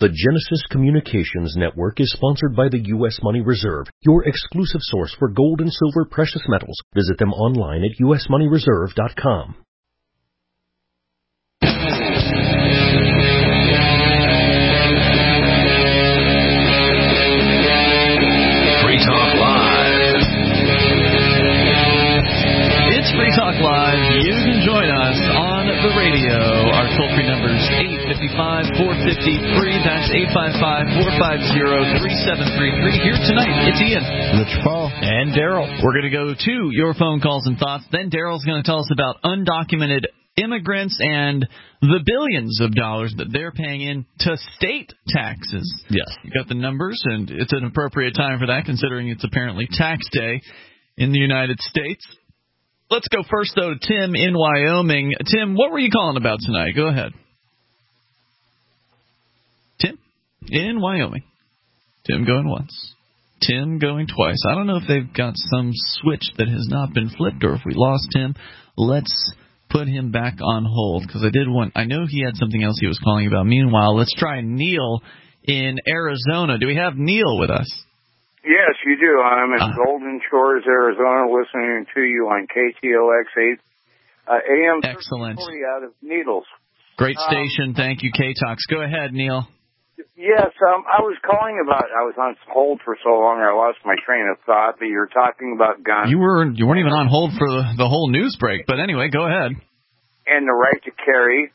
The Genesis Communications Network is sponsored by the U.S. Money Reserve, your exclusive source for gold and silver precious metals. Visit them online at usmoneyreserve.com. Free Talk Live. It's Free Talk Live. You can join us on the radio. Our toll-free number is 855-450-FREE. That's 855-450-3733. Here tonight, it's Ian, Rich Paul, and Daryl. We're going to go to your phone calls and thoughts. Then Daryl's going to tell us about undocumented immigrants and the billions of dollars that they're paying in to state taxes. Yes. You got the numbers, and it's an appropriate time for that, considering it's apparently tax day in the United States. Let's go first, though, to Tim in Wyoming. Tim, what were you calling about tonight? Go ahead. Tim in Wyoming. Tim going once. Tim going twice. I don't know if they've got some switch that has not been flipped or if we lost him. Let's put him back on hold because I know he had something else he was calling about. Meanwhile, let's try Neil in Arizona. Do we have Neil with us? Yes, you do. I'm in Golden Shores, Arizona, listening to you on KTOX 8 AM. Excellent. Out of Needles. Great station. Thank you, KTOX. Go ahead, Neil. Yes, I was calling about. I was on hold for so long I lost my train of thought. But you're talking about guns. You weren't even on hold for the whole news break. But anyway, go ahead. And the right to carry.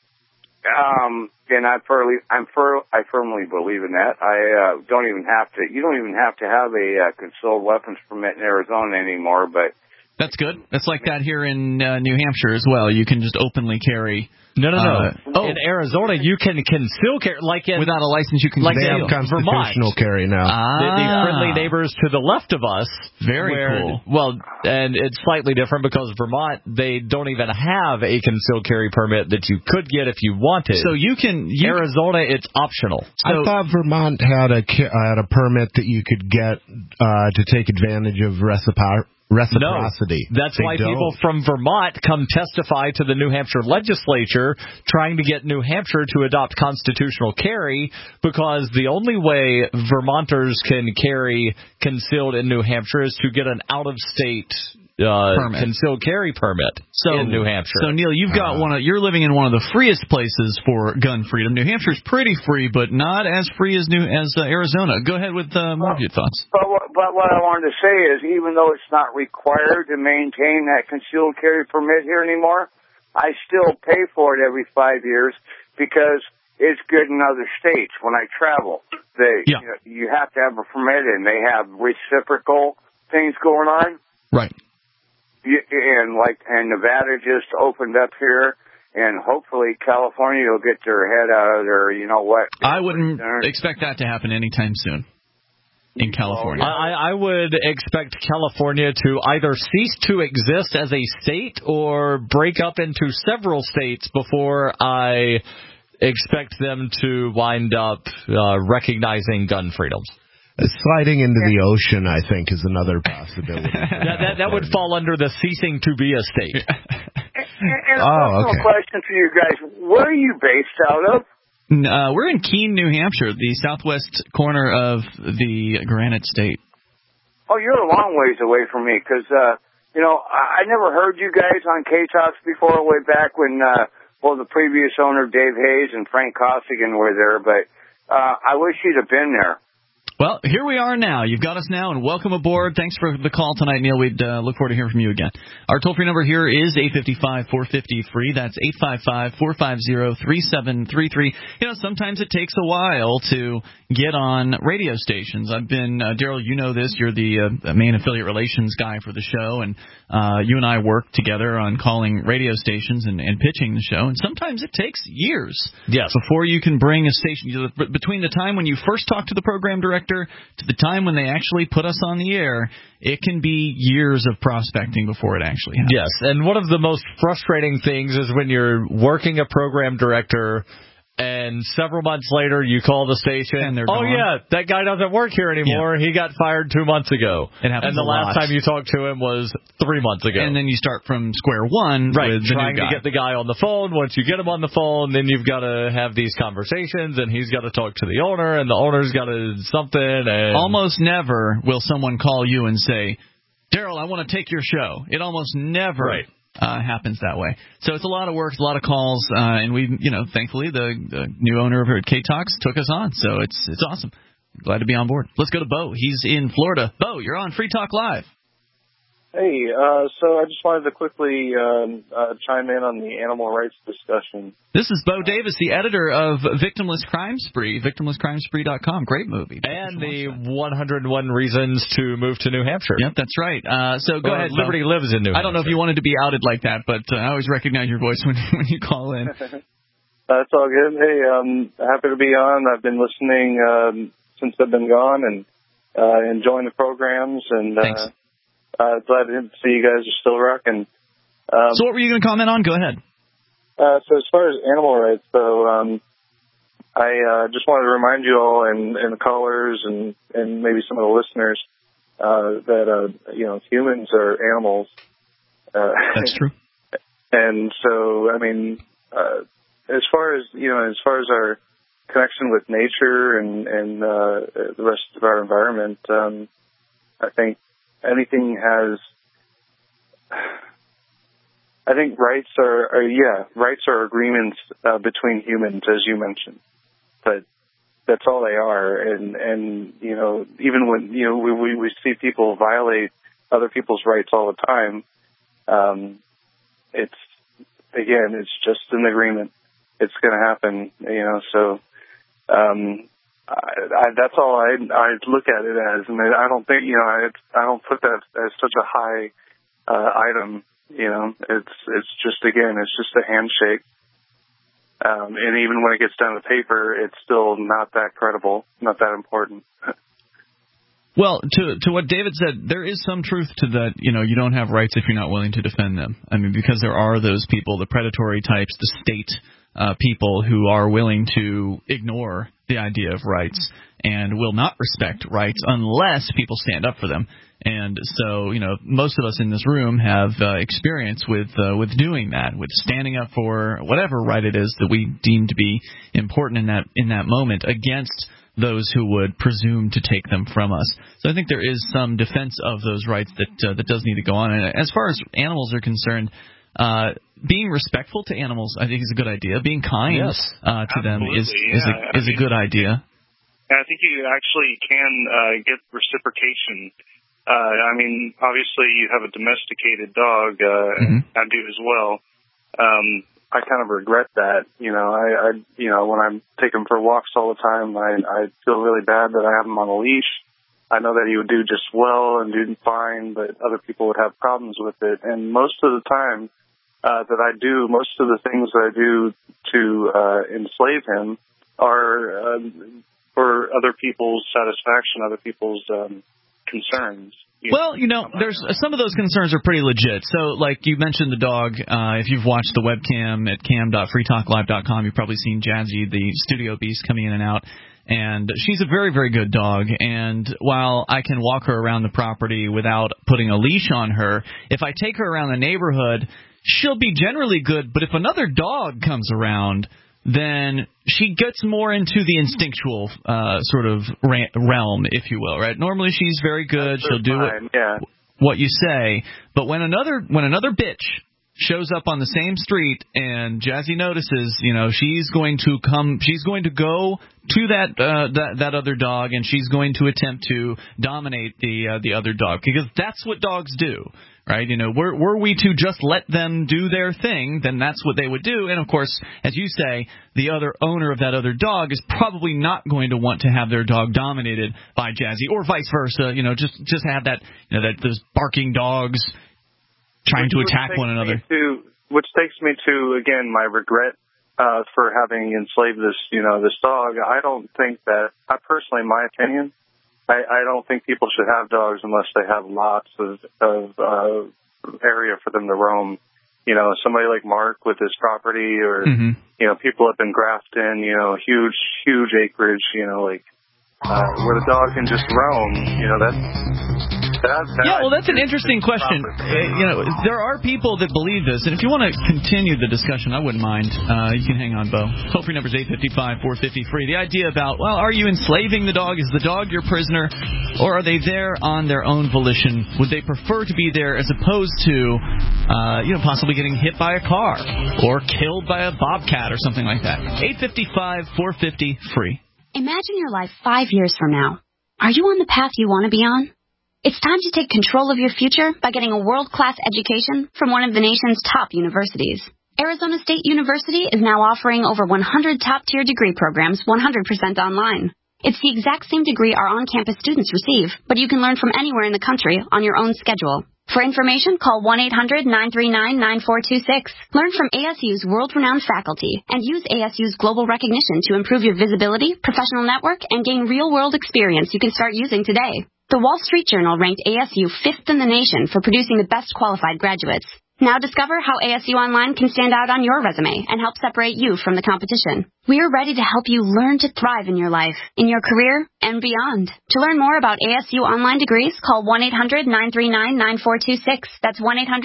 And I firmly believe in that. You don't even have to have a concealed weapons permit in Arizona anymore. But that's good. That's like that here in New Hampshire as well. You can just openly carry. No. In Arizona, you can conceal carry without a license. You can they have constitutional carry now. The friendly neighbors to the left of us. Very cool. Well, and it's slightly different because Vermont, they don't even have a concealed carry permit that you could get if you wanted. So Arizona, it's optional. I thought Vermont had a permit that you could get to take advantage of reciprocity. No, that's why people from Vermont come testify to the New Hampshire legislature trying to get New Hampshire to adopt constitutional carry, because the only way Vermonters can carry concealed in New Hampshire is to get an out-of-state concealed carry permit in New Hampshire. So, Neil, you've got you're living in one of the freest places for gun freedom. New Hampshire's pretty free, but not as free as Arizona. Go ahead with more of your thoughts. But what I wanted to say is, even though it's not required to maintain that concealed carry permit here anymore, I still pay for it every 5 years because it's good in other states. When I travel, you have to have a permit, and they have reciprocal things going on. Right. And Nevada just opened up here, and hopefully California will get their head out of their, I wouldn't expect that to happen anytime soon in California. I would expect California to either cease to exist as a state or break up into several states before I expect them to wind up recognizing gun freedoms. Sliding into the ocean, I think, is another possibility. that would fall under the ceasing to be a state. And a question for you guys. Where are you based out of? We're in Keene, New Hampshire, the southwest corner of the Granite State. Oh, you're a long ways away from me because, I never heard you guys on K-Talks before, way back when, the previous owner, Dave Hayes, and Frank Costigan were there, but I wish you'd have been there. Well, here we are now. You've got us now, and welcome aboard. Thanks for the call tonight, Neil. We'd look forward to hearing from you again. Our toll-free number here is 855-450-FREE. That's 855-450-3733. Sometimes it takes a while to get on radio stations. I've been, Daryl, you know this. You're the main affiliate relations guy for the show, and you and I work together on calling radio stations and pitching the show, and sometimes it takes years before you can bring a station. Between the time when you first talk to the program director to the time when they actually put us on the air, it can be years of prospecting before it actually happens. Yes, and one of the most frustrating things is when you're working a program director And several months later, you call the station, and they're gone. Yeah, that guy doesn't work here anymore. Yeah. He got fired 2 months ago. It happens and the last time you talked to him was 3 months ago. And then you start from square one with the trying new guy. to get the guy on the phone. Once you get him on the phone, then you've got to have these conversations, and he's got to talk to the owner, and the owner's got to something. And almost never will someone call you and say, Daryl, I want to take your show. It almost never happens that way. So it's a lot of work, a lot of calls, and we, thankfully the new owner over at K-Talks took us on. So it's awesome. Glad to be on board. Let's go to Bo. He's in Florida. Bo, you're on Free Talk Live. Hey, so I just wanted to quickly chime in on the animal rights discussion. This is Bo Davis, the editor of Victimless Crime Spree, victimlesscrimespree.com. Great movie. And the 101 Reasons to Move to New Hampshire. Yep, that's right. So go ahead. Liberty lives in New Hampshire. I don't know if you wanted to be outed like that, but I always recognize your voice when you call in. That's all good. Hey, happy to be on. I've been listening since I've been gone and enjoying the programs. And thanks. Glad to see you guys are still rocking. So what were you going to comment on? Go ahead. So as far as animal rights, though, I just wanted to remind you all and the callers and maybe some of the listeners that humans are animals. That's true. And so, I mean, as far as our connection with nature and the rest of our environment, I think anything has. I think rights are agreements between humans, as you mentioned, but that's all they are. And even when we see people violate other people's rights all the time, it's just an agreement. It's going to happen, So that's all I look at it as, and I don't think I don't put that as such a high item. It's just a handshake. And even when it gets down to paper, it's still not that credible, not that important. Well, to what David said, there is some truth to that. You don't have rights if you're not willing to defend them. I mean, because there are those people, the predatory types, the state people who are willing to ignore the idea of rights and will not respect rights unless people stand up for them. And so, most of us in this room have experience with doing that, with standing up for whatever right it is that we deem to be important in that moment against those who would presume to take them from us. So I think there is some defense of those rights that does need to go on. And as far as animals are concerned, being respectful to animals, I think, is a good idea. Being kind to them is a good idea. I think you actually can get reciprocation. I mean, obviously, you have a domesticated dog. I do as well. I kind of regret that. When I take him for walks all the time, I feel really bad that I have him on a leash. I know that he would do just well and do fine, but other people would have problems with it. And most of the time most of the things that I do to enslave him are for other people's satisfaction, other people's concerns. Well, there's some of those concerns are pretty legit. So, like you mentioned the dog, if you've watched the webcam at cam.freetalklive.com, you've probably seen Jazzy, the studio beast, coming in and out. And she's a very, very good dog. And while I can walk her around the property without putting a leash on her, if I take her around the neighborhood, she'll be generally good. But if another dog comes around, then she gets more into the instinctual sort of realm, if you will, right? Normally she's very good. She'll do what you say. But when another bitch shows up on the same street and Jazzy notices, she's going to go to that other dog, and she's going to attempt to dominate the other dog, because that's what dogs do. Right, were we to just let them do their thing, then that's what they would do. And of course, as you say, the other owner of that other dog is probably not going to want to have their dog dominated by Jazzy, or vice versa. Just have that, those barking dogs trying to attack one another. Which takes me to, again, my regret for having enslaved this dog. I don't think that, personally, in my opinion, I don't think people should have dogs unless they have lots of area for them to roam. somebody like Mark with his property, or people up in Grafton, huge acreage, where the dog can just roam. That's an interesting question. There are people that believe this, and if you want to continue the discussion, I wouldn't mind. You can hang on, Bo. Toll-free number is 855-450-FREE. The idea about, are you enslaving the dog? Is the dog your prisoner? Or are they there on their own volition? Would they prefer to be there as opposed to, possibly getting hit by a car or killed by a bobcat or something like that? 855-450-FREE. Imagine your life 5 years from now. Are you on the path you want to be on? It's time to take control of your future by getting a world-class education from one of the nation's top universities. Arizona State University is now offering over 100 top-tier degree programs 100% online. It's the exact same degree our on-campus students receive, but you can learn from anywhere in the country on your own schedule. For information, call 1-800-939-9426. Learn from ASU's world-renowned faculty and use ASU's global recognition to improve your visibility, professional network, and gain real-world experience you can start using today. The Wall Street Journal ranked ASU 5th in the nation for producing the best qualified graduates. Now discover how ASU Online can stand out on your resume and help separate you from the competition. We are ready to help you learn to thrive in your life, in your career, and beyond. To learn more about ASU Online degrees, call 1-800-939-9426. That's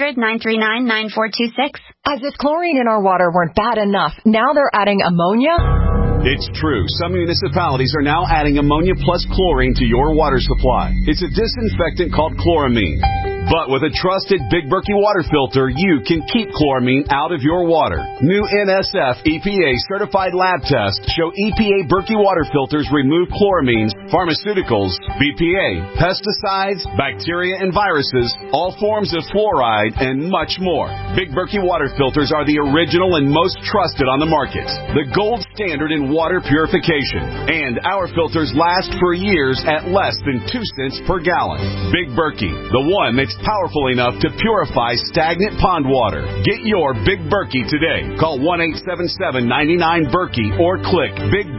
1-800-939-9426. As if chlorine in our water weren't bad enough, now they're adding ammonia? It's true. Some municipalities are now adding ammonia plus chlorine to your water supply. It's a disinfectant called chloramine. But with a trusted Big Berkey water filter, you can keep chloramine out of your water. New NSF EPA certified lab tests show EPA Berkey water filters remove chloramines, pharmaceuticals, BPA, pesticides, bacteria and viruses, all forms of fluoride, and much more. Big Berkey water filters are the original and most trusted on the market. The gold standard in water purification. And our filters last for years at less than 2 cents per gallon. Big Berkey, the one that's powerful enough to purify stagnant pond water. Get your Big Berkey today. Call 1-877-99-BERKEY or click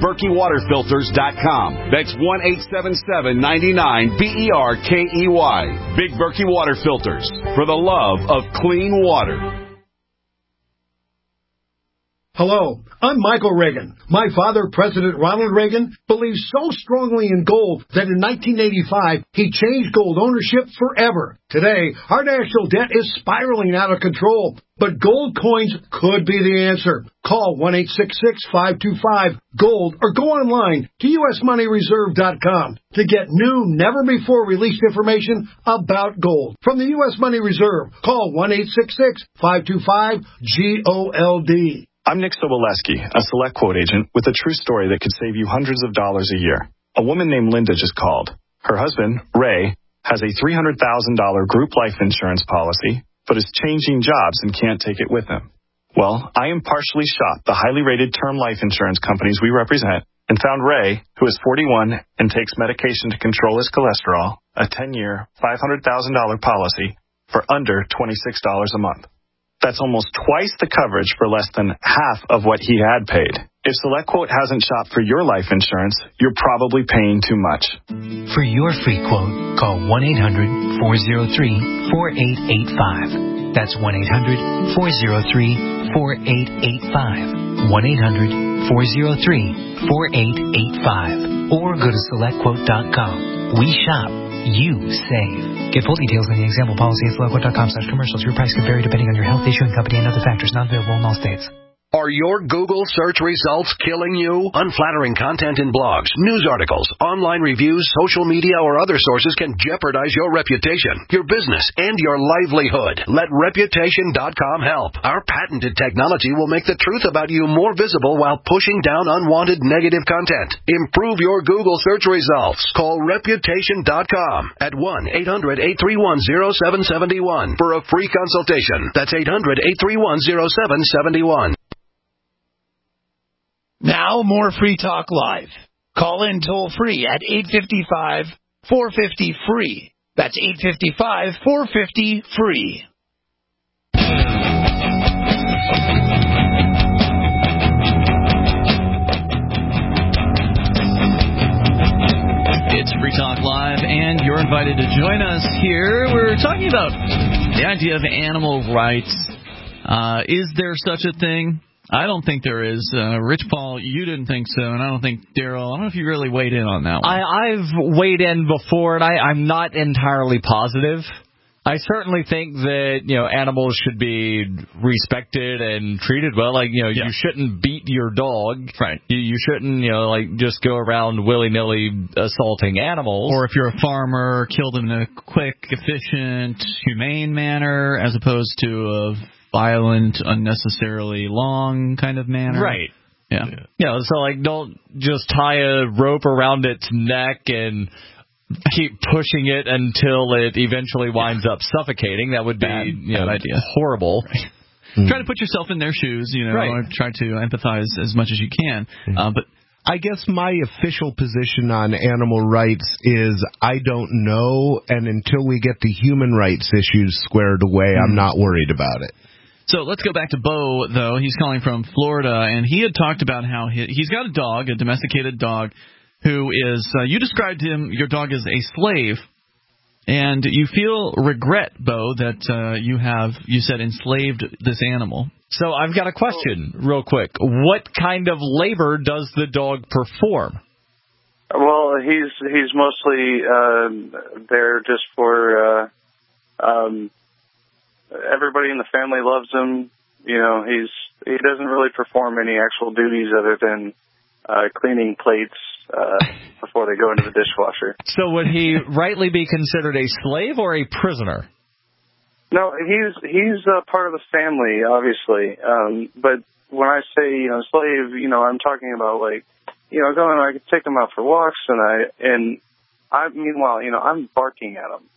BigBerkeyWaterFilters.com. That's 1-877-99-BERKEY. Big Berkey Water Filters, for the love of clean water. Hello, I'm Michael Reagan. My father, President Ronald Reagan, believed so strongly in gold that in 1985, he changed gold ownership forever. Today, our national debt is spiraling out of control, but gold coins could be the answer. Call 1-866-525-GOLD or go online to usmoneyreserve.com to get new, never-before-released information about gold. From the U.S. Money Reserve, call 1-866-525-GOLD. I'm Nick Soboleski, a Select Quote agent with a true story that could save you hundreds of dollars a year. A woman named Linda just called. Her husband, Ray, has a $300,000 group life insurance policy, but is changing jobs and can't take it with him. Well, I impartially shopped the highly rated term life insurance companies we represent and found Ray, who is 41 and takes medication to control his cholesterol, a 10-year, $500,000 policy for under $26 a month. That's almost twice the coverage for less than half of what he had paid. If SelectQuote hasn't shopped for your life insurance, you're probably paying too much. For your free quote, call 1-800-403-4885. That's 1-800-403-4885. 1-800-403-4885. Or go to SelectQuote.com. We shop. You save. Get full details in the example policy at SelectQuote.com/commercials. Your price could vary depending on your health, issuing company, and other factors not available in all states. Are your Google search results killing you? Unflattering content in blogs, news articles, online reviews, social media, or other sources can jeopardize your reputation, your business, and your livelihood. Let Reputation.com help. Our patented technology will make the truth about you more visible while pushing down unwanted negative content. Improve your Google search results. Call Reputation.com at 1-800-831-0771 for a free consultation. That's 800-831-0771. Now, more Free Talk Live. Call in toll-free at 855-450-FREE. That's 855-450-FREE. It's Free Talk Live, and you're invited to join us here. We're talking about the idea of animal rights. Is there such a thing? I don't think there is. Rich Paul, you didn't think so, and I don't think Daryl. I don't know if you really weighed in on that one. I've weighed in before, and I'm not entirely positive. I certainly think that, animals should be respected and treated well. Like, you shouldn't beat your dog. Right. You shouldn't, just go around willy-nilly assaulting animals. Or if you're a farmer, kill them in a quick, efficient, humane manner as opposed to a violent, unnecessarily long kind of manner. Right. Yeah. So, don't just tie a rope around its neck and keep pushing it until it eventually winds up suffocating. That would be bad idea. Horrible. Right. Try to put yourself in their shoes, or try to empathize as much as you can. But I guess my official position on animal rights is I don't know, and until we get the human rights issues squared away, I'm not worried about it. So let's go back to Bo, though. He's calling from Florida, and he had talked about how he's got a dog, a domesticated dog, who is, you described your dog as a slave, and you feel regret, Bo, that you said enslaved this animal. So I've got a question real quick. What kind of labor does the dog perform? Well, he's mostly there just for everybody in the family loves him. He doesn't really perform any actual duties other than cleaning plates before they go into the dishwasher. So would he rightly be considered a slave or a prisoner? No, he's part of the family, obviously. But when I say slave, I'm talking about going. I could take him out for walks, and meanwhile, I'm barking at him.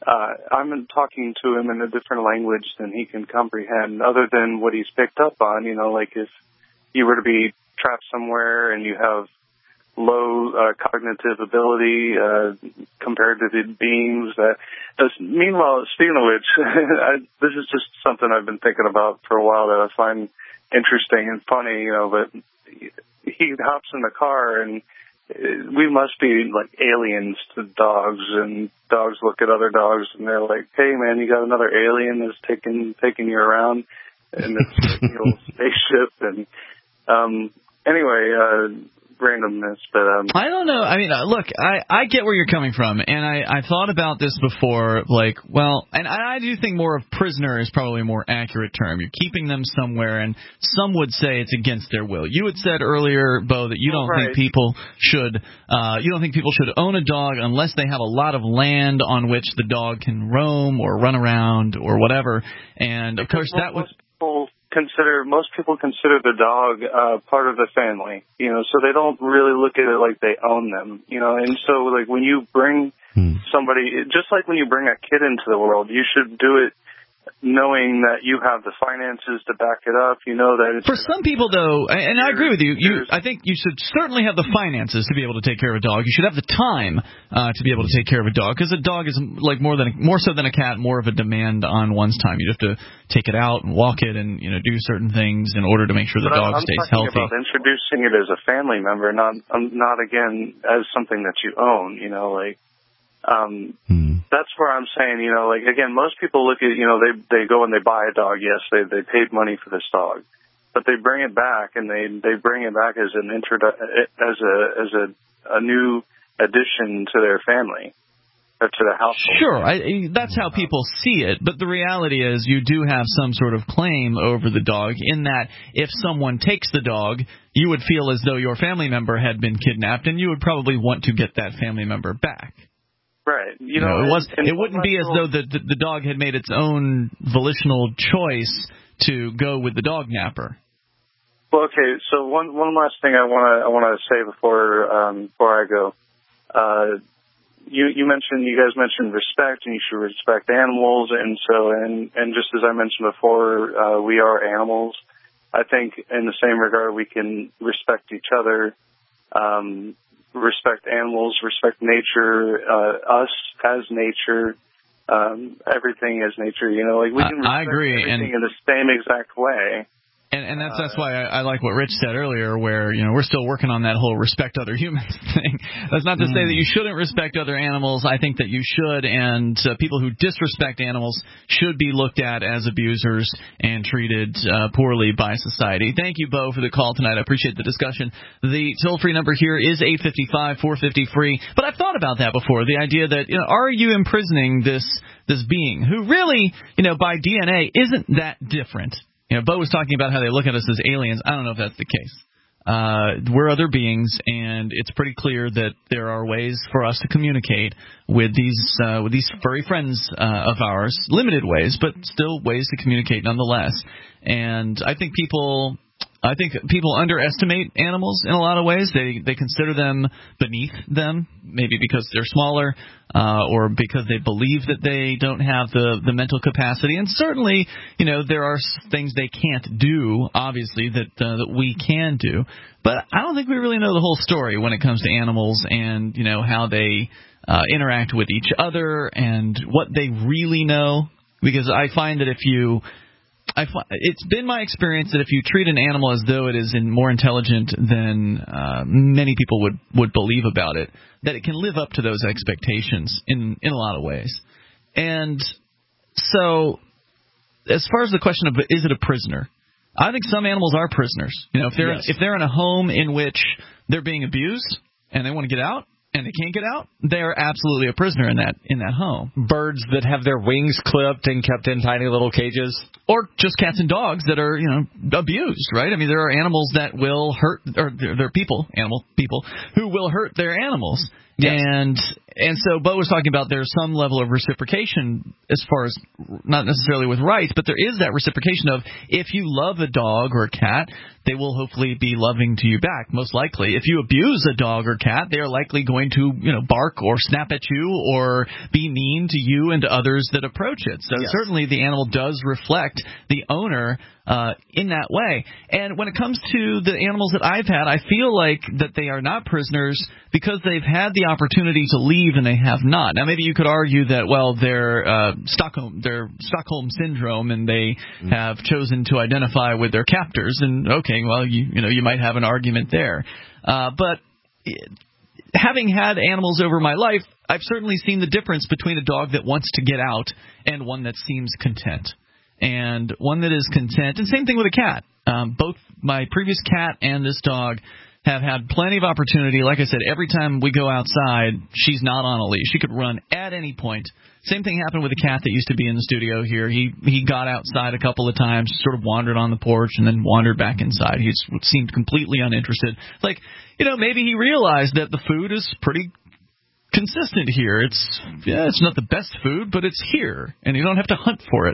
I'm talking to him in a different language than he can comprehend, other than what he's picked up on. Like if you were to be trapped somewhere and you have low cognitive ability compared to the beings that. Meanwhile, speaking of which, this is just something I've been thinking about for a while that I find interesting and funny. But he hops in the car and we must be like aliens to dogs, and dogs look at other dogs and they're like, "Hey, man, you got another alien that's taking you around in this spaceship." And anyway, randomness, but I don't know. I mean, look, I get where you're coming from, and I thought about this before. And I do think more of prisoner is probably a more accurate term. You're keeping them somewhere, and some would say it's against their will. You had said earlier, Bo, that you don't think people should own a dog unless they have a lot of land on which the dog can roam or run around or whatever. And of course, that was. Most people consider the dog part of the family, so they don't really look at it like they own them, and so when you bring somebody, just like when you bring a kid into the world, you should do it knowing that you have the finances to back it up, that it's... For some people, though, and I agree with you, I think you should certainly have the finances to be able to take care of a dog. You should have the time to be able to take care of a dog, because a dog is more so than a cat, more of a demand on one's time. You have to take it out and walk it and do certain things in order to make sure the dog stays healthy. I'm talking about introducing it as a family member, not again as something that you own, That's where I'm saying, again, most people look at, they go and they buy a dog. Yes, they paid money for this dog, but they bring it back and they bring it back as a new addition to their family or to the household. Sure, that's how people see it. But the reality is, you do have some sort of claim over the dog. In that, if someone takes the dog, you would feel as though your family member had been kidnapped, and you would probably want to get that family member back. Right. It wouldn't be as though the dog had made its own volitional choice to go with the dog napper. Well, okay. So one last thing I want to say before I go. You guys mentioned respect, and you should respect animals, and just as I mentioned before, we are animals. I think in the same regard we can respect each other. Respect animals, respect nature, us as nature, everything as nature. We can respect everything in the same exact way. And that's why I like what Rich said earlier, where we're still working on that whole respect other humans thing. That's not to say that you shouldn't respect other animals. I think that you should, and people who disrespect animals should be looked at as abusers and treated poorly by society. Thank you, Bo, for the call tonight. I appreciate the discussion. The toll-free number here is 855-450-FREE. But I've thought about that before. The idea that are you imprisoning this being who really by DNA isn't that different? Bo was talking about how they look at us as aliens. I don't know if that's the case. We're other beings, and it's pretty clear that there are ways for us to communicate with these furry friends of ours. Limited ways, but still ways to communicate nonetheless. And I think people underestimate animals in a lot of ways. They consider them beneath them, maybe because they're smaller, or because they believe that they don't have the mental capacity. And certainly, there are things they can't do, obviously, that we can do. But I don't think we really know the whole story when it comes to animals and, how they interact with each other and what they really know. Because I find that it's been my experience that if you treat an animal as though it is more intelligent than many people would believe about it, that it can live up to those expectations in a lot of ways. And so, as far as the question of is it a prisoner, I think some animals are prisoners. If they're in a home in which they're being abused and they want to get out, and they can't get out, they're absolutely a prisoner in that home. Birds that have their wings clipped and kept in tiny little cages. Or just cats and dogs that are, abused, right? I mean, there are animals that will hurt, or there are animal people, who will hurt their animals. Yes. And so Bo was talking about there's some level of reciprocation as far as, not necessarily with rights, but there is that reciprocation of if you love a dog or a cat, they will hopefully be loving to you back, most likely. If you abuse a dog or cat, they are likely going to, bark or snap at you or be mean to you and to others that approach it. So certainly the animal does reflect the owner in that way. And when it comes to the animals that I've had, I feel like that they are not prisoners because they've had the opportunity to leave and they have not. Now, maybe you could argue that, well, they're Stockholm syndrome and they have chosen to identify with their captors. And, okay, well, you might have an argument there. But having had animals over my life, I've certainly seen the difference between a dog that wants to get out and one that seems content. And one that is content, and same thing with a cat. Both my previous cat and this dog have had plenty of opportunity. Like I said, every time we go outside, she's not on a leash. She could run at any point. Same thing happened with a cat that used to be in the studio here. He got outside a couple of times, sort of wandered on the porch, and then wandered back inside. He seemed completely uninterested. Like, maybe he realized that the food is pretty consistent here. It's not the best food, but it's here, and you don't have to hunt for it.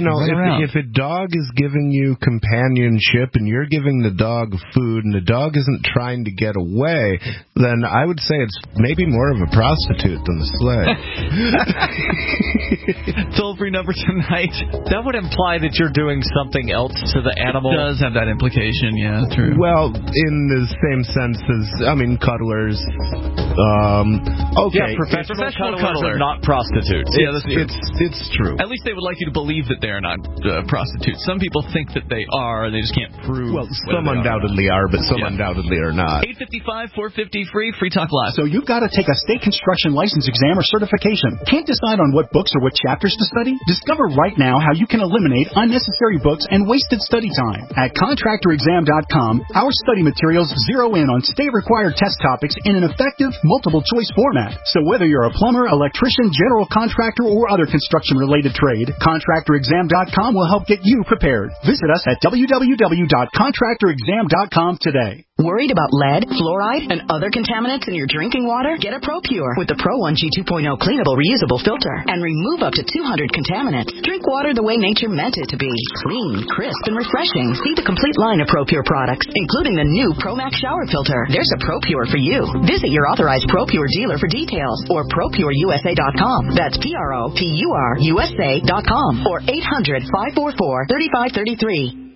If a dog is giving you companionship and you're giving the dog food and the dog isn't trying to get away, then I would say it's maybe more of a prostitute than the slave. Toll-free number tonight. That would imply that you're doing something else to the animal. It does have that implication, yeah, true. Well, in the same sense as, cuddlers. Okay. Yeah, professional cuddlers are not prostitutes. Yeah, that's true. It's true. At least they would like you to believe that they are not prostitutes. Some people think that they are. They just can't prove. Well, some undoubtedly are, but some undoubtedly are not. 855-450-FREE, Free Talk Live. So you've got to take a state construction license exam or certification. Can't decide on what books or what chapters to study? Discover right now how you can eliminate unnecessary books and wasted study time. At contractorexam.com, our study materials zero in on state-required test topics in an effective, multiple-choice format. So whether you're a plumber, electrician, general contractor, or other construction-related trade, contractorexam.com will help get you prepared. Visit us at www.contractorexam.com today. Worried about lead, fluoride, and other contaminants in your drinking water? Get a ProPure with the Pro 1G 2.0 cleanable reusable filter and remove up to 200 contaminants. Drink water the way nature meant it to be. Clean, crisp, and refreshing. See the complete line of ProPure products, including the new ProMax shower filter. There's a ProPure for you. Visit your authorized ProPure dealer for details or ProPureUSA.com. That's ProPureUSA.com or 800-544-3533.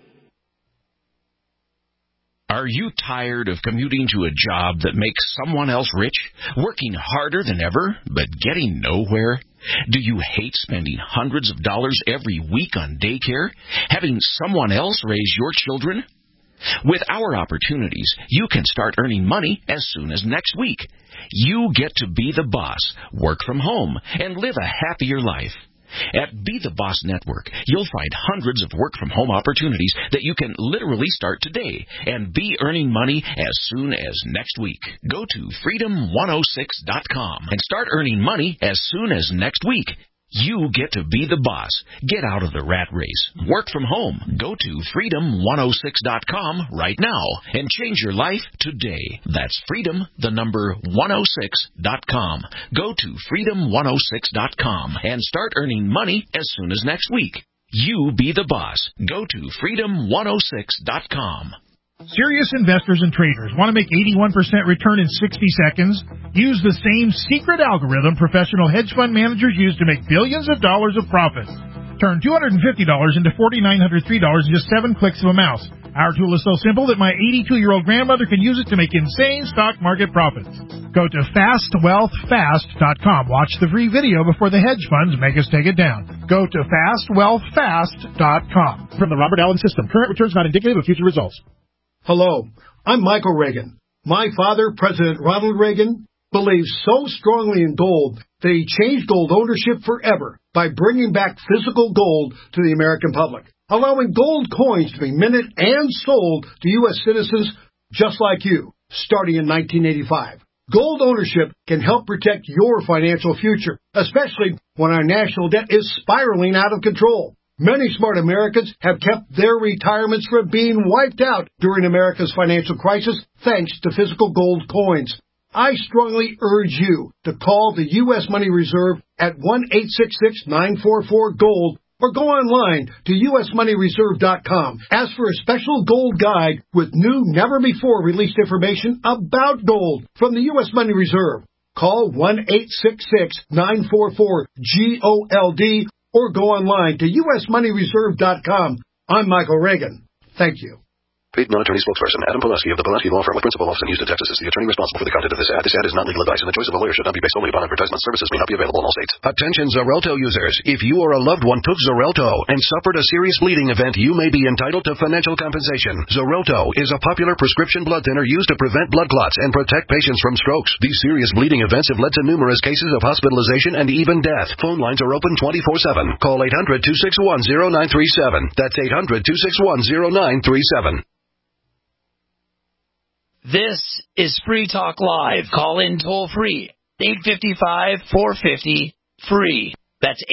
Are you tired of commuting to a job that makes someone else rich, working harder than ever, but getting nowhere? Do you hate spending hundreds of dollars every week on daycare? Having someone else raise your children? With our opportunities, you can start earning money as soon as next week. You get to be the boss, work from home, and live a happier life. At Be the Boss Network, you'll find hundreds of work-from-home opportunities that you can literally start today and be earning money as soon as next week. Go to freedom106.com and start earning money as soon as next week. You get to be the boss. Get out of the rat race. Work from home. Go to freedom106.com right now and change your life today. That's freedom106.com. Go to freedom106.com and start earning money as soon as next week. You be the boss. Go to freedom106.com. Serious investors and traders want to make 81% return in 60 seconds? Use the same secret algorithm professional hedge fund managers use to make billions of dollars of profit. Turn $250 into $4,903 in just 7 clicks of a mouse. Our tool is so simple that my 82-year-old grandmother can use it to make insane stock market profits. Go to fastwealthfast.com. Watch the free video before the hedge funds make us take it down. Go to fastwealthfast.com. From the Robert Allen System, current returns not indicative of future results. Hello, I'm Michael Reagan. My father, President Ronald Reagan, believes so strongly in gold that he changed gold ownership forever by bringing back physical gold to the American public, allowing gold coins to be minted and sold to U.S. citizens just like you, starting in 1985. Gold ownership can help protect your financial future, especially when our national debt is spiraling out of control. Many smart Americans have kept their retirements from being wiped out during America's financial crisis thanks to physical gold coins. I strongly urge you to call the U.S. Money Reserve at 1-866-944-GOLD or go online to usmoneyreserve.com. Ask for a special gold guide with new, never-before-released information about gold from the U.S. Money Reserve. Call 1-866-944-GOLD or go online to usmoneyreserve.com. I'm Michael Reagan. Thank you. Paid non-attorney spokesperson Adam Pulaski of the Pulaski Law Firm with principal office in Houston, Texas is the attorney responsible for the content of this ad. This ad is not legal advice, and the choice of a lawyer should not be based solely upon advertisement. Services may not be available in all states. Attention Xarelto users. If you or a loved one took Xarelto and suffered a serious bleeding event, you may be entitled to financial compensation. Xarelto is a popular prescription blood thinner used to prevent blood clots and protect patients from strokes. These serious bleeding events have led to numerous cases of hospitalization and even death. Phone lines are open 24/7. Call 800-261-0937. That's 800-261-0937. This is Free Talk Live. Call in toll free. 855-450-FREE. That's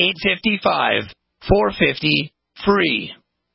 855-450-FREE.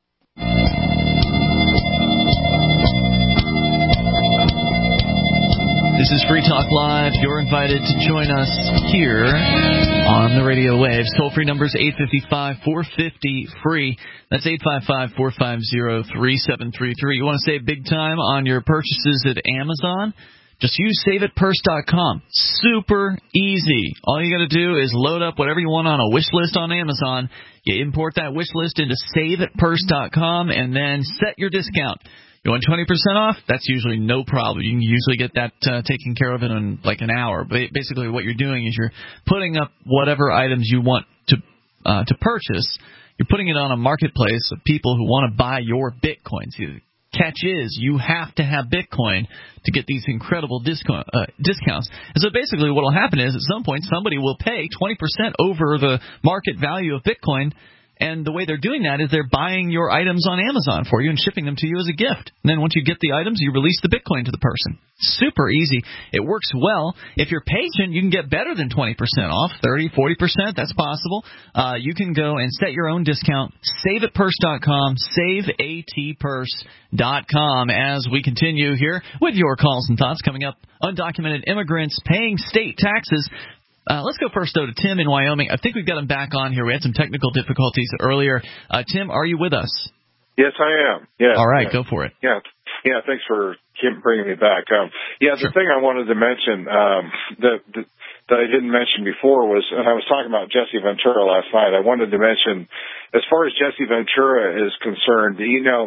This is Free Talk Live. You're invited to join us here on the radio waves. Toll-free numbers 855-450-FREE. That's 855-450-3733. You want to save big time on your purchases at Amazon? Just use SaveItPurse.com. Super easy. All you got to do is load up whatever you want on a wish list on Amazon. You import that wish list into SaveItPurse.com and then set your discount. You want 20% off? That's usually no problem. You can usually get that taken care of in like an hour. But basically what you're doing is you're putting up whatever items you want to purchase. You're putting it on a marketplace of people who want to buy your Bitcoin. See, the catch is you have to have Bitcoin to get these incredible discounts. And so basically what will happen is at some point somebody will pay 20% over the market value of Bitcoin. And the way they're doing that is they're buying your items on Amazon for you and shipping them to you as a gift. And then once you get the items, you release the Bitcoin to the person. Super easy. It works well. If you're patient, you can get better than 20% off, 30, 40%. That's possible. You can go and set your own discount. SaveItPurse.com, SaveATPurse.com. As we continue here with your calls and thoughts coming up, undocumented immigrants paying state taxes. Let's go first, though, to Tim in Wyoming. I think we've got him back on here. We had some technical difficulties earlier. Tim, are you with us? Yes, I am. Yeah. All right, go for it. Yeah. Thanks for bringing me back. The thing I wanted to mention that I didn't mention before was, and I was talking about Jesse Ventura last night. I wanted to mention, as far as Jesse Ventura is concerned,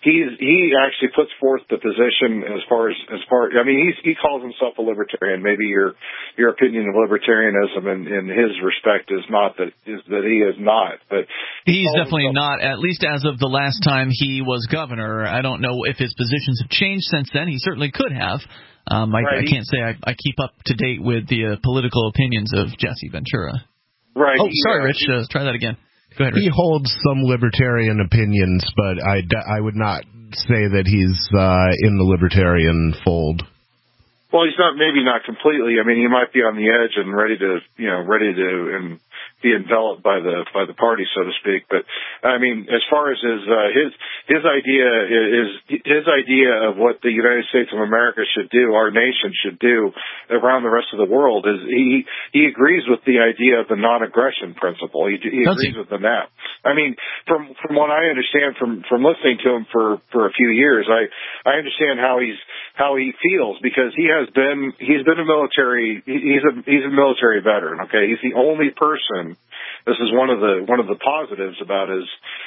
he actually puts forth the position as far. I mean, he calls himself a libertarian. Maybe your opinion of libertarianism in his respect is that he is not. But he's definitely not. At least as of the last time he was governor. I don't know if his positions have changed since then. He certainly could have. I can't say I keep up to date with the political opinions of Jesse Ventura. Right. Oh, sorry, Rich. Try that again. Go ahead, Rich. He holds some libertarian opinions, but I would not say that he's in the libertarian fold. Well, he's maybe not completely. I mean, he might be on the edge and ready to be enveloped by the party, so to speak. But I mean, as far as his idea of what the United States of America should do, our nation should do around the rest of the world, is he agrees with the idea of the non-aggression principle. He agrees with the NAP. I mean, from what I understand from listening to him for a few years, I understand how he feels, because he's been a military veteran. Okay, he's the only person. This is one of the positives about his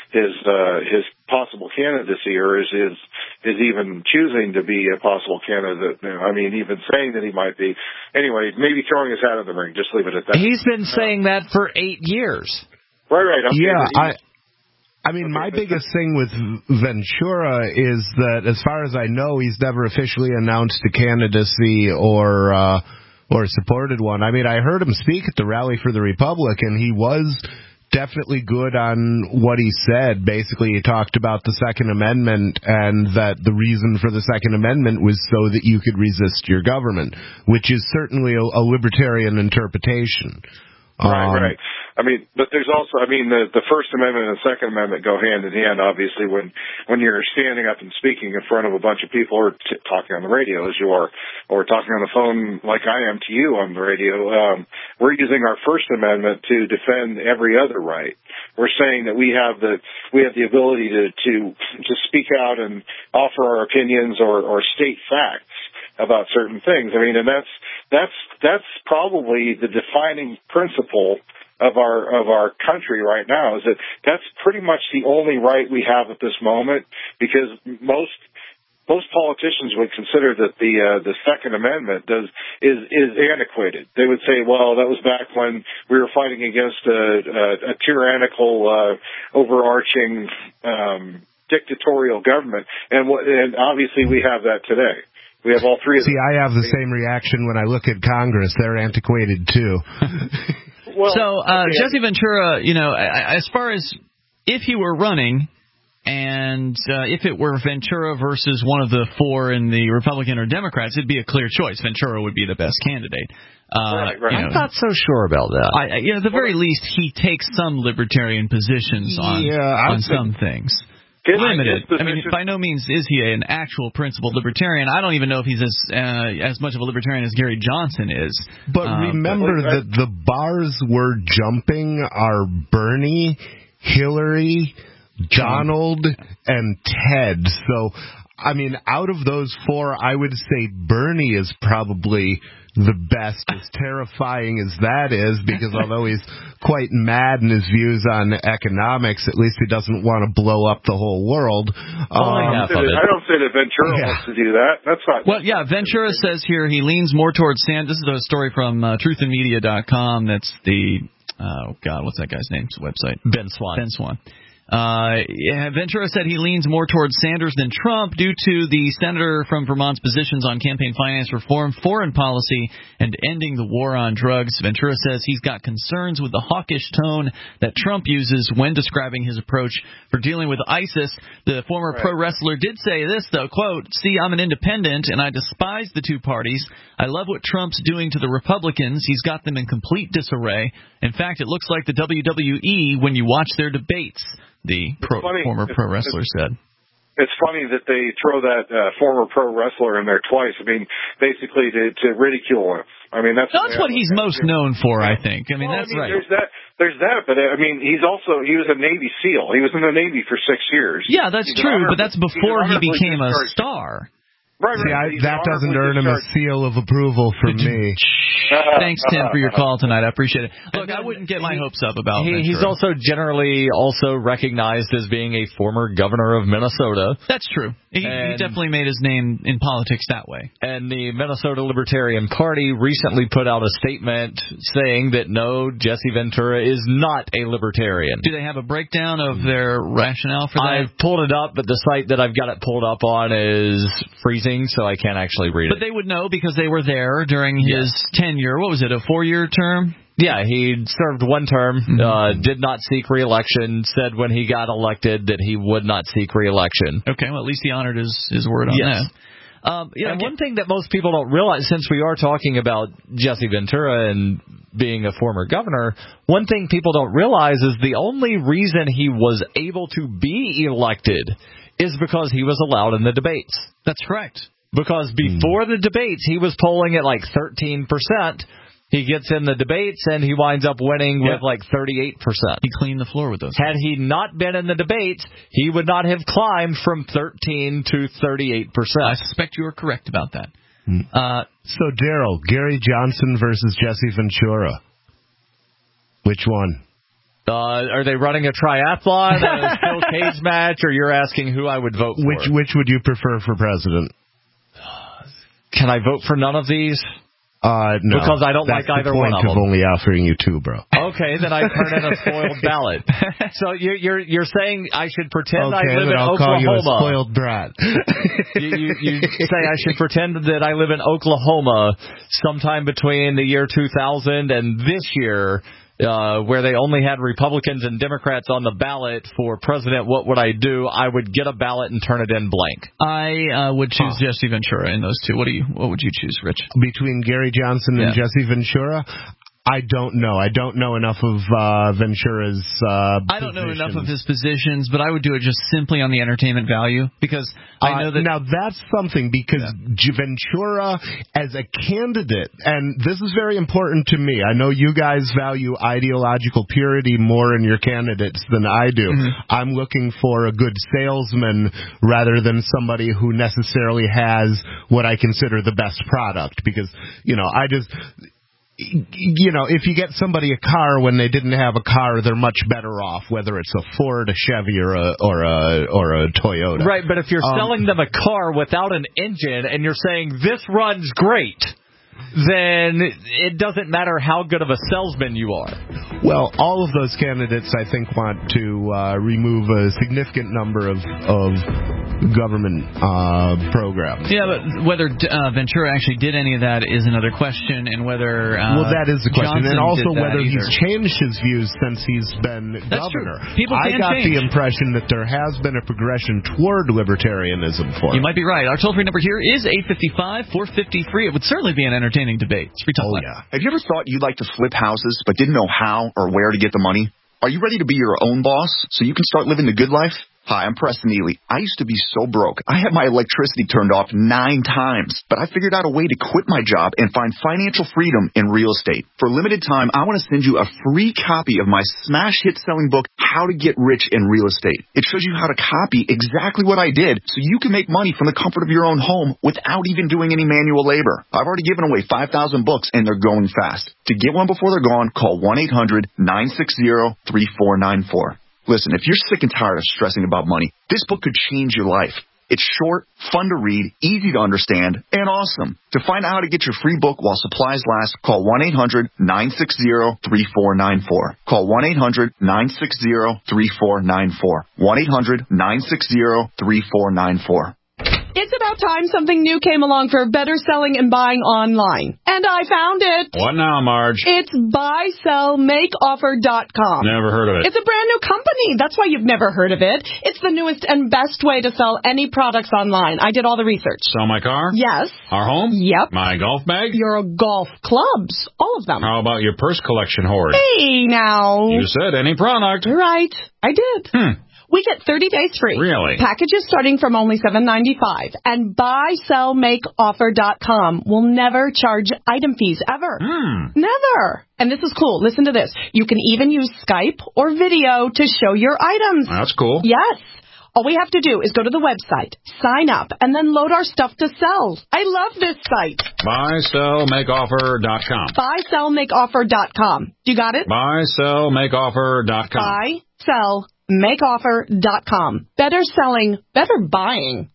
possible candidacy, or is even choosing to be a possible candidate. I mean, even saying that he might be. Anyway, maybe throwing his hat in the ring. Just leave it at that. He's been saying that for 8 years. Right. Okay. I mean, my biggest thing with Ventura is that, as far as I know, he's never officially announced a candidacy or supported one. I mean, I heard him speak at the Rally for the Republic, and he was definitely good on what he said. Basically, he talked about the Second Amendment, and that the reason for the Second Amendment was so that you could resist your government, which is certainly a libertarian interpretation. Right. I mean, but there's also, the First Amendment and the Second Amendment go hand in hand, obviously, when you're standing up and speaking in front of a bunch of people, or talking on the radio as you are, or talking on the phone like I am to you on the radio. We're using our First Amendment to defend every other right. We're saying that we have the ability to speak out and offer our opinions or state facts about certain things. I mean, and that's probably the defining principle of our country right now, is that's pretty much the only right we have at this moment, because most politicians would consider that the Second Amendment is antiquated. They would say, well, that was back when we were fighting against a tyrannical, overarching dictatorial government, and obviously we have that today. We have all three of them. See, I have the same reaction when I look at Congress. They're antiquated, too. Jesse Ventura, as far as if he were running, and if it were Ventura versus one of the four in the Republican or Democrats, it'd be a clear choice. Ventura would be the best candidate. Right. I'm not so sure about that. At the very least, he takes some libertarian positions on some things. Limited. I mean, by no means is he an actual principled libertarian. I don't even know if he's as much of a libertarian as Gary Johnson is. But remember that the bars we're jumping are Bernie, Hillary, Donald, and Ted. So, I mean, out of those four, I would say Bernie is probably the best, as terrifying as that is, because although he's quite mad in his views on economics, at least he doesn't want to blow up the whole world. I don't say that Ventura wants to do that. That's not. Well, yeah, Ventura says here he leans more towards Sanders. This is a story from truthandmedia.com. That's the, what's that guy's name? Website. Ben Swan. Ventura said he leans more towards Sanders than Trump due to the senator from Vermont's positions on campaign finance reform, foreign policy, and ending the war on drugs. Ventura says he's got concerns with the hawkish tone that Trump uses when describing his approach for dealing with ISIS. The former pro wrestler did say this, though, quote, "See, I'm an independent, and I despise the two parties. I love what Trump's doing to the Republicans. He's got them in complete disarray. In fact, it looks like the WWE when you watch their debates," the former pro wrestler said. It's funny that they throw that former pro wrestler in there twice. I mean, basically to ridicule him. I mean, that's what he's most known for, I think. I mean, that's right. There's that, but I mean, he was a Navy SEAL. He was in the Navy for 6 years. Yeah, that's true, but that's before he became a star. Right. That doesn't earn him a seal of approval from me. Thanks, Tim, for your call tonight. I appreciate it. Look, I wouldn't get my hopes up about Ventura. He's also generally recognized as being a former governor of Minnesota. That's true. He definitely made his name in politics that way. And the Minnesota Libertarian Party recently put out a statement saying that no, Jesse Ventura is not a libertarian. Do they have a breakdown of their rationale for that? I've pulled it up, but the site that I've got it pulled up on is freezing, so I can't actually read it. But they would know because they were there during his tenure. What was it, a 4-year term? Yeah, he served one term, did not seek re-election, said when he got elected that he would not seek re-election. Okay, well, at least he honored his word on that. And one thing that most people don't realize, since we are talking about Jesse Ventura and being a former governor, one thing people don't realize is the only reason he was able to be elected is because he was allowed in the debates. That's correct. Because before the debates, he was polling at like 13%. He gets in the debates, and he winds up winning with like 38%. He cleaned the floor with those. Had he not been in the debates, he would not have climbed from 13 to 38%. I suspect you are correct about that. So, Daryl, Gary Johnson versus Jesse Ventura. Which one? Are they running a triathlon, a steel cage match, or you're asking who I would vote for? Which would you prefer for president? Can I vote for none of these? No. Because I don't like either one of them. That's the point of only offering you two, bro. Okay, then I turn in a spoiled ballot. So you're saying I should pretend I live in I'll Oklahoma. call you a spoiled brat. you say I should pretend that I live in Oklahoma sometime between the year 2000 and this year, where they only had Republicans and Democrats on the ballot for president. What would I do? I would get a ballot and turn it in blank. I would choose Jesse Ventura in those two. What would you choose, Rich? Between Gary Johnson and Jesse Ventura? I don't know. I don't know enough of Ventura's I don't know enough of his positions, but I would do it just simply on the entertainment value, because I know that... Now, that's something, because Ventura as a candidate, and this is very important to me. I know you guys value ideological purity more in your candidates than I do. I'm looking for a good salesman rather than somebody who necessarily has what I consider the best product, because, if you get somebody a car when they didn't have a car, they're much better off, whether it's a Ford, a Chevy, or a Toyota. Right, but if you're selling them a car without an engine and you're saying this runs great, then it doesn't matter how good of a salesman you are. Well, all of those candidates, I think, want to remove a significant number of government programs. Yeah, but whether Ventura actually did any of that is another question, and whether that is the question, Johnson and also whether either. he's changed his views since he's been governor. People I got change. the impression that there has been a progression toward libertarianism for him. You might be right. Our toll-free number here is 855-450-FREE. It would certainly be an entertaining debate. Have you ever thought you'd like to flip houses but didn't know how or where to get the money? Are you ready to be your own boss so you can start living the good life? Hi, I'm Preston Ely. I used to be so broke. I had my electricity turned off 9 times, but I figured out a way to quit my job and find financial freedom in real estate. For a limited time, I want to send you a free copy of my smash hit selling book, How to Get Rich in Real Estate. It shows you how to copy exactly what I did so you can make money from the comfort of your own home without even doing any manual labor. I've already given away 5,000 books and they're going fast. To get one before they're gone, call 1-800-960-3494. Listen, if you're sick and tired of stressing about money, this book could change your life. It's short, fun to read, easy to understand, and awesome. To find out how to get your free book while supplies last, call 1-800-960-3494. Call 1-800-960-3494. 1-800-960-3494. It's about time something new came along for better selling and buying online. And I found it. What now, Marge? It's buysellmakeoffer.com. Never heard of it. It's a brand new company. That's why you've never heard of it. It's the newest and best way to sell any products online. I did all the research. Sell my car? Yes. Our home? Yep. My golf bag? Your golf clubs. All of them. How about your purse collection hoard? Hey, now. You said any product. Right. I did. We get 30 days free. Really? Packages starting from only $7.95. And buysellmakeoffer.com will never charge item fees ever. Never. And this is cool. Listen to this. You can even use Skype or video to show your items. That's cool. Yes. All we have to do is go to the website, sign up, and then load our stuff to sell. I love this site. BuySellMakeOffer.com. BuySellMakeOffer.com. You got it? BuySellMakeOffer.com. BuySellMakeOffer.com. Better selling, better buying.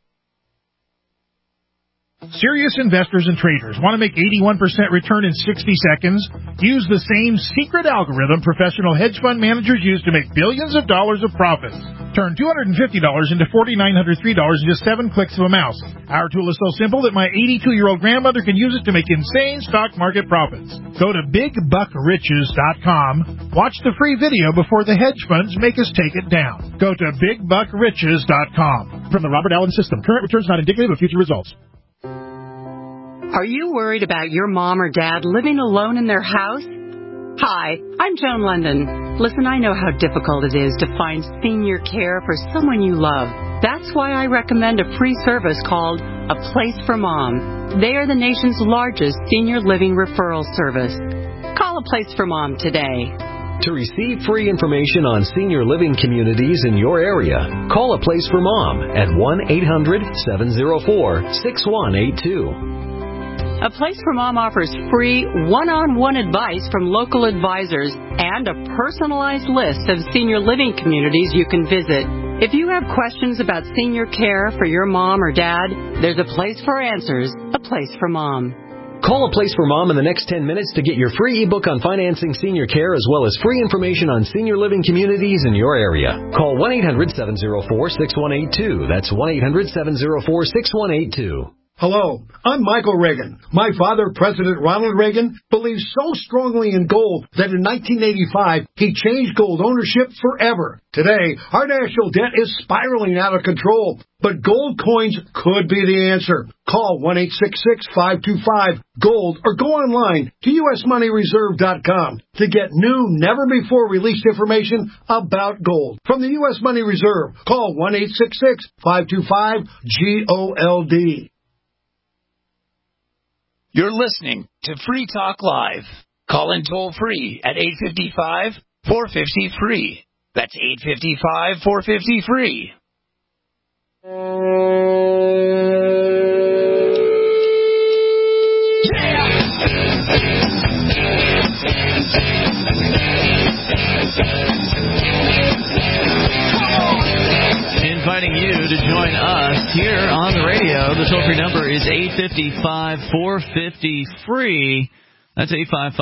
Serious investors and traders want to make 81% return in 60 seconds? Use the same secret algorithm professional hedge fund managers use to make billions of dollars of profits. Turn $250 into $4,903 in just 7 clicks of a mouse. Our tool is so simple that my 82-year-old grandmother can use it to make insane stock market profits. Go to BigBuckRiches.com. Watch the free video before the hedge funds make us take it down. Go to BigBuckRiches.com. From the Robert Allen System. Current returns not indicative of future results. Are you worried about your mom or dad living alone in their house? Hi, I'm Joan London. Listen, I know how difficult it is to find senior care for someone you love. That's why I recommend a free service called A Place for Mom. They are the nation's largest senior living referral service. Call A Place for Mom today. To receive free information on senior living communities in your area, call A Place for Mom at 1-800-704-6182. A Place for Mom offers free one-on-one advice from local advisors and a personalized list of senior living communities you can visit. If you have questions about senior care for your mom or dad, there's a place for answers, A Place for Mom. Call A Place for Mom in the next 10 minutes to get your free ebook on financing senior care as well as free information on senior living communities in your area. Call 1-800-704-6182. That's 1-800-704-6182. Hello, I'm Michael Reagan. My father, President Ronald Reagan, believed so strongly in gold that in 1985, he changed gold ownership forever. Today, our national debt is spiraling out of control, but gold coins could be the answer. Call 1-866-525-GOLD or go online to usmoneyreserve.com to get new, never-before-released information about gold. From the U.S. Money Reserve, call 1-866-525-GOLD. You're listening to Free Talk Live. Call in toll free at 855-450-FREE. That's 855-450-FREE. Inviting you to join us here on the radio. The toll-free number is 855-450-FREE. That's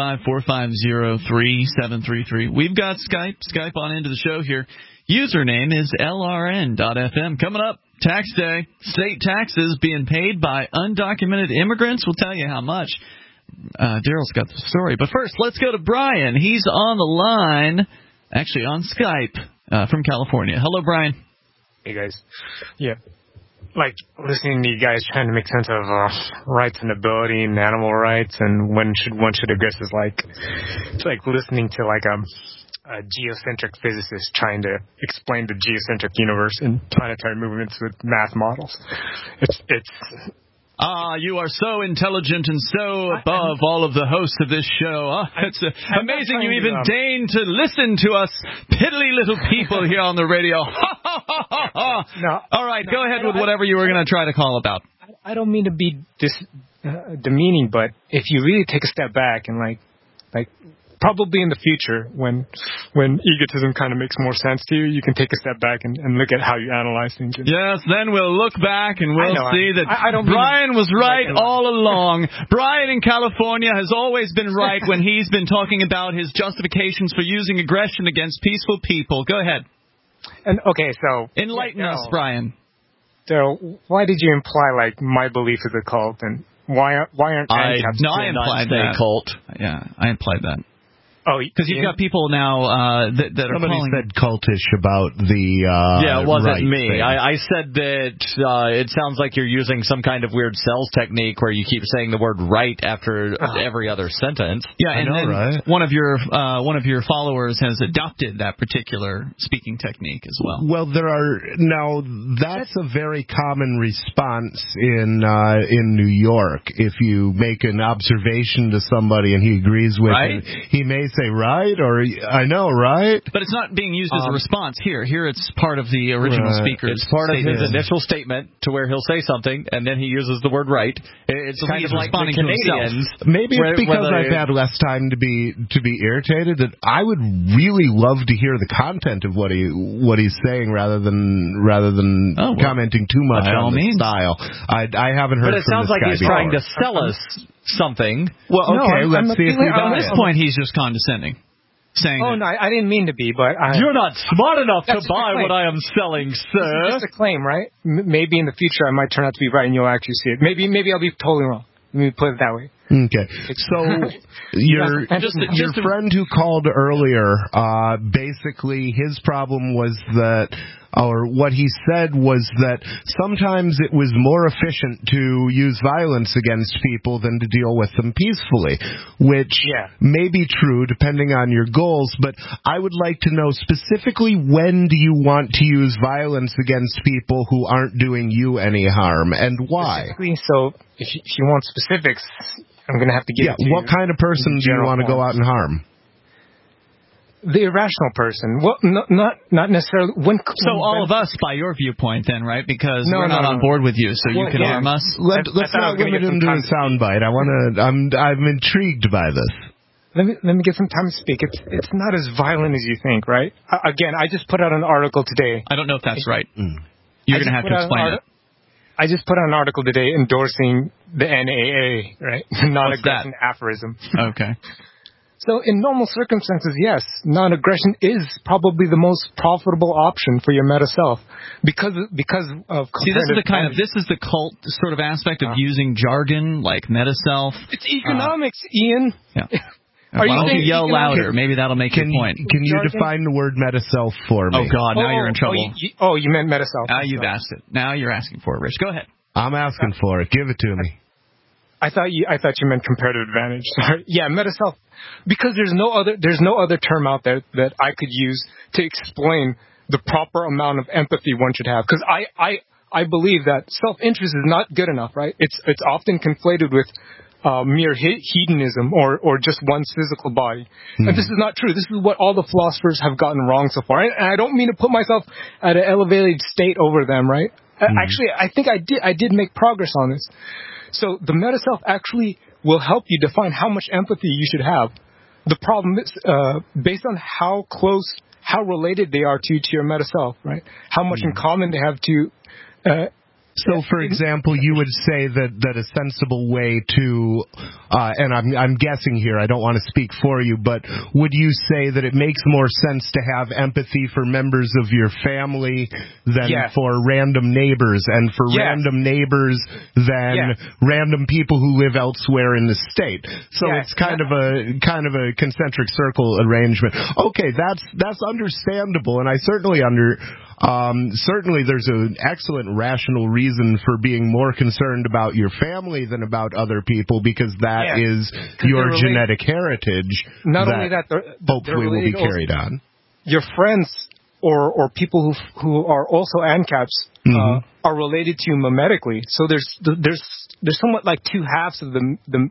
855-450-3733. We've got Skype. Skype on into the show here. Username is LRN.FM. Coming up, tax day. State taxes being paid by undocumented immigrants. We'll tell you how much. Daryl's got the story. But first, let's go to Brian. He's on the line, actually on Skype, from California. Hello, Brian. Hey, guys. Yeah. Like, listening to you guys trying to make sense of rights and ability and animal rights and when one should address is like, it's like listening to like a geocentric physicist trying to explain the geocentric universe and planetary movements with math models. It's you are so intelligent and so above all of the hosts of this show. It's amazing you even deign to listen to us piddly little people here on the radio. No, all right, go ahead with whatever you were going to try to call about. I don't mean to be demeaning, but if you really take a step back and like probably in the future when egotism kind of makes more sense to you, you can take a step back and look at how you analyze things. Yes, then we'll look back and we'll see that Brian was right all along. Brian in California has always been right when he's been talking about his justifications for using aggression against peaceful people. Go ahead. And okay, so enlighten us, Brian. So why did you imply like my belief is a cult, and why aren't I implied that cult? Yeah, I implied that. Oh, because you've got people now that are somebody calling... said cultish about the yeah, it wasn't right me. thing. I said that it sounds like you're using some kind of weird sales technique where you keep saying the word right after every other sentence. Yeah, and then one of your followers has adopted that particular speaking technique as well. Well, that's a very common response in New York. If you make an observation to somebody and he agrees with it, he may say right or I know, right? But it's not being used as a response here. Here it's part of the original speaker's It's part statement. of his initial statement to where he'll say something, and then he uses the word right. It's kind of like the Canadians. Maybe it's because I've had less time to be irritated that I would really love to hear the content of what he's saying rather than commenting too much on the style. I haven't heard. But it sounds like he's trying to sell us something. Well, okay, let's see if we buy At this point, he's just condescending. Saying no, I didn't mean to be, but you're not smart enough to buy what I am selling, sir. That's a claim, right? Maybe in the future I might turn out to be right, and you'll actually see it. Maybe I'll be totally wrong. Let me put it that way. Okay, so your friend who called earlier, basically his problem was that, or what he said was that sometimes it was more efficient to use violence against people than to deal with them peacefully, which may be true depending on your goals, but I would like to know specifically when do you want to use violence against people who aren't doing you any harm, and why? So if you want specifics, I'm going to have to give it to you. What kind of person do you want to go out and harm? The irrational person. Well, not necessarily. All of us, by your viewpoint, then, right? Because we're not on board with you, so you can harm us. Let's not limit him to a soundbite. I'm intrigued by this. Let me get some time to speak. It's not as violent as you think, right? Again, I just put out an article today. I don't know if that's right. You're going to have to explain it. I just put out an article today endorsing the NAA, right? Non-aggression aphorism. Okay. So in normal circumstances, yes, non-aggression is probably the most profitable option for your meta self because of. See, this is the cult sort of aspect of using jargon like meta self. It's economics, Ian. Yeah. Why don't you yell louder? Maybe that'll make your point. Can you define the word meta-self for me? Oh, God, now you're in trouble. You meant meta-self. Now you've asked it. Now you're asking for it, Rich. Go ahead. I'm asking for it. Give it to me. I thought you meant comparative advantage. Sorry. Yeah, meta-self. Because there's no other term out there that I could use to explain the proper amount of empathy one should have. Because I believe that self-interest is not good enough, right? It's often conflated with mere hedonism or just one's physical body. And this is not true. This is what all the philosophers have gotten wrong so far. And I don't mean to put myself at an elevated state over them, right? Actually, I think I did make progress on this. So the meta self actually will help you define how much empathy you should have. The problem is based on how related they are to your meta self, right? How much in common they have to. So, for example, you would say that a sensible way to, and I'm guessing here, I don't want to speak for you, but would you say that it makes more sense to have empathy for members of your family than for random neighbors, and for random neighbors than random people who live elsewhere in the state? So it's kind of a concentric circle arrangement. Okay, that's understandable, and I certainly certainly there's an excellent rational reason for being more concerned about your family than about other people, because that is your genetic heritage. Not only that, hopefully will be carried on. Your friends or people who are also ANCAPs are related to you mimetically. So there's somewhat like two halves of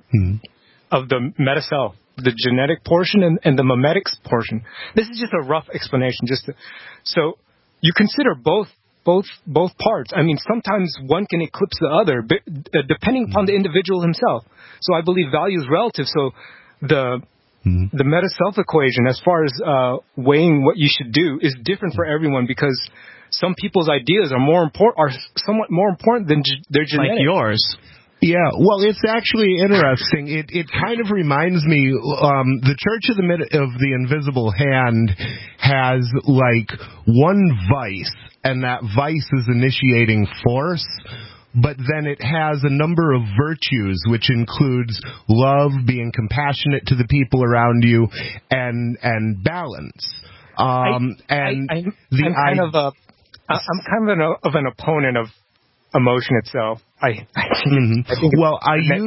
the meta self. The genetic portion and the mimetics portion. This is just a rough explanation. So you consider both parts. I mean, sometimes one can eclipse the other, depending upon the individual himself. So I believe value is relative. So the meta-self equation, as far as weighing what you should do, is different for everyone, because some people's ideas are somewhat more important than their genetics. Like yours. Yeah, well, it's actually interesting. It kind of reminds me, the Church of the Invisible Hand has like one vice, and that vice is initiating force, but then it has a number of virtues, which includes love, being compassionate to the people around you, and balance. I'm kind of an opponent of emotion itself. I think well, I use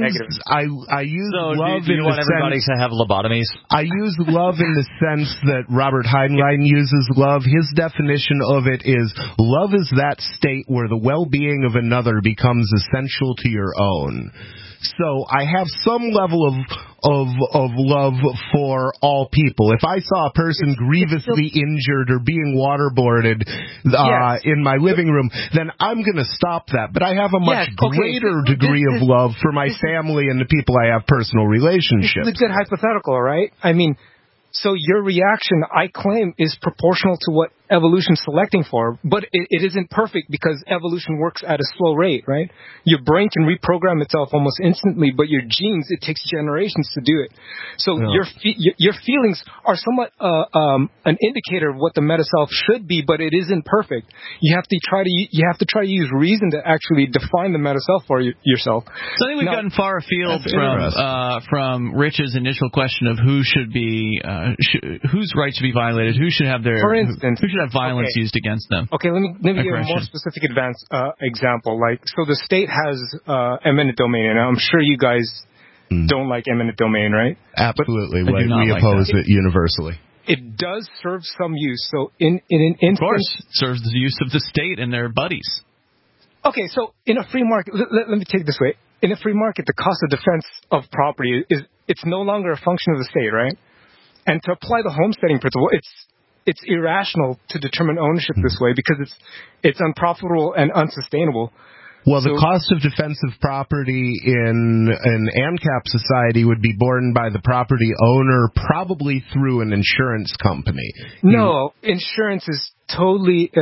so love do you in want the everybody sense, to have lobotomies? I use love in the sense that Robert Heinlein uses love. His definition of it is love is that state where the well-being of another becomes essential to your own. So I have some level of love for all people. If I saw a person grievously injured or being waterboarded in my living room, then I'm going to stop that. But I have a much greater degree of love for my family and the people I have personal relationships. This is a good hypothetical, right? I mean, so your reaction, I claim, is proportional to what evolution's selecting for, but it isn't perfect because evolution works at a slow rate, right? Your brain can reprogram itself almost instantly, but your genes, it takes generations to do it. So your feelings are somewhat an indicator of what the meta self should be, but it isn't perfect. You have to try to use reason to actually define the meta self for yourself. So I think we've gotten far afield from Rich's initial question of who should be whose rights should be violated, who should have their, for instance, who should have violence used against them. Okay, let me give you a more specific example. Like, so the state has eminent domain, and I'm sure you guys don't like eminent domain, right? Absolutely, we oppose it universally. It does serve some use. So in an instance, of course, serves the use of the state and their buddies. Okay, so in a free market, let me take it this way. In a free market, the cost of defense of property it's no longer a function of the state, right? And to apply the homesteading principle, it's irrational to determine ownership this way because it's unprofitable and unsustainable. Well, the cost of defensive property in an ANCAP society would be borne by the property owner, probably through an insurance company. No, insurance is totally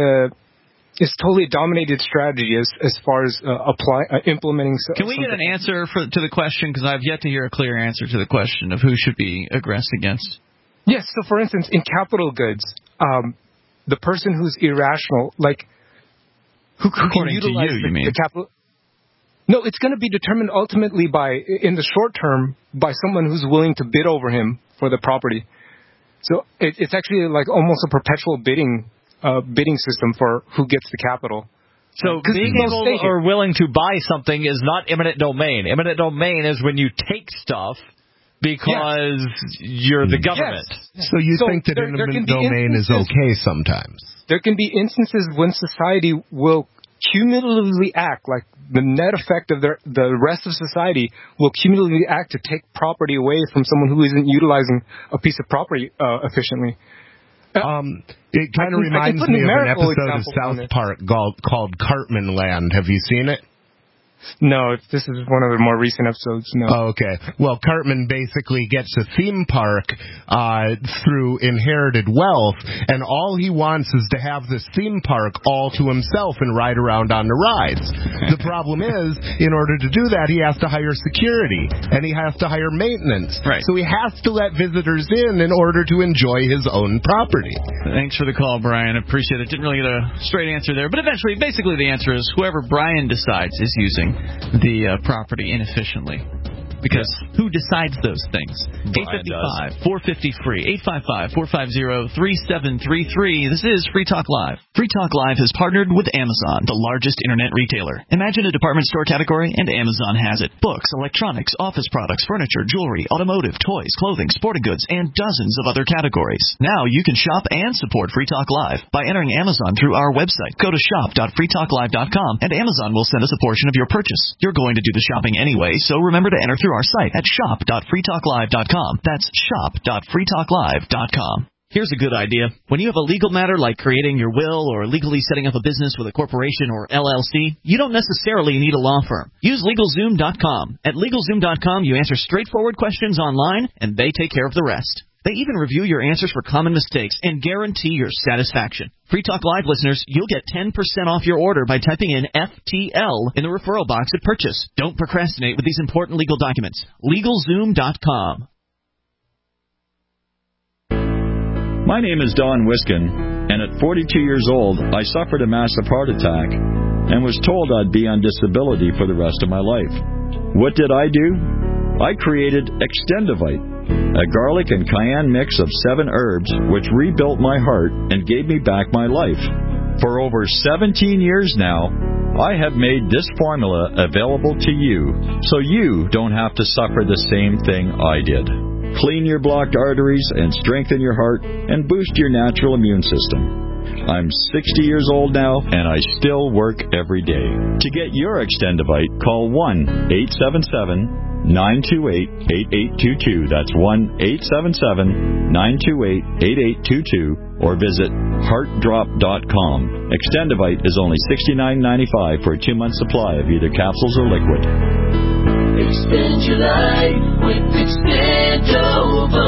a dominated strategy as far as implementing. Can we get an answer to the question? Because I've yet to hear a clear answer to the question of who should be aggressed against. Yes. So, for instance, in capital goods, the person who's irrational, like who can utilize the capital. No, it's going to be determined ultimately in the short term, by someone who's willing to bid over him for the property. So it's actually like almost a perpetual bidding system for who gets the capital. So being able or willing to buy something is not eminent domain. Eminent domain is when you take stuff because you're the government. Yes. So you think that eminent domain is okay sometimes? There can be instances when society will cumulatively act, like the net effect of the rest of society will cumulatively act to take property away from someone who isn't utilizing a piece of property efficiently. It kind of reminds me of an episode of South Park called Cartman Land. Have you seen it? No, if this is one of the more recent episodes, no. Oh, okay. Well, Cartman basically gets a theme park through inherited wealth, and all he wants is to have this theme park all to himself and ride around on the rides. The problem is, in order to do that, he has to hire security, and he has to hire maintenance. Right. So he has to let visitors in order to enjoy his own property. Thanks for the call, Brian. I appreciate it. Didn't really get a straight answer there, but basically the answer is whoever Brian decides is using the property inefficiently. Because who decides those things? 855-450-FREE, 855-450-3733. This is Free Talk Live. Free Talk Live has partnered with Amazon, the largest internet retailer. Imagine a department store category, and Amazon has it. Books, electronics, office products, furniture, jewelry, automotive, toys, clothing, sporting goods, and dozens of other categories. Now you can shop and support Free Talk Live by entering Amazon through our website. Go to shop.freetalklive.com, and Amazon will send us a portion of your purchase. You're going to do the shopping anyway, so remember to enter through our site at shop.freetalklive.com. That's shop.freetalklive.com. Here's a good idea. When you have a legal matter like creating your will or legally setting up a business with a corporation or LLC, you don't necessarily need a law firm. Use LegalZoom.com. At LegalZoom.com, you answer straightforward questions online, and they take care of the rest. They even review your answers for common mistakes and guarantee your satisfaction. Free Talk Live listeners, you'll get 10% off your order by typing in FTL in the referral box at purchase. Don't procrastinate with these important legal documents. LegalZoom.com. My name is Don Wiskin, and at 42 years old, I suffered a massive heart attack and was told I'd be on disability for the rest of my life. What did I do? I created Extendivite, a garlic and cayenne mix of 7 herbs which rebuilt my heart and gave me back my life. For over 17 years now, I have made this formula available to you so you don't have to suffer the same thing I did. Clean your blocked arteries and strengthen your heart and boost your natural immune system. I'm 60 years old now, and I still work every day. To get your Extendivite, call 1-877-928-8822. That's 1-877-928-8822. Or visit heartdrop.com. Extendivite is only $69.95 for a 2-month supply of either capsules or liquid. Extend your life with Extendovite.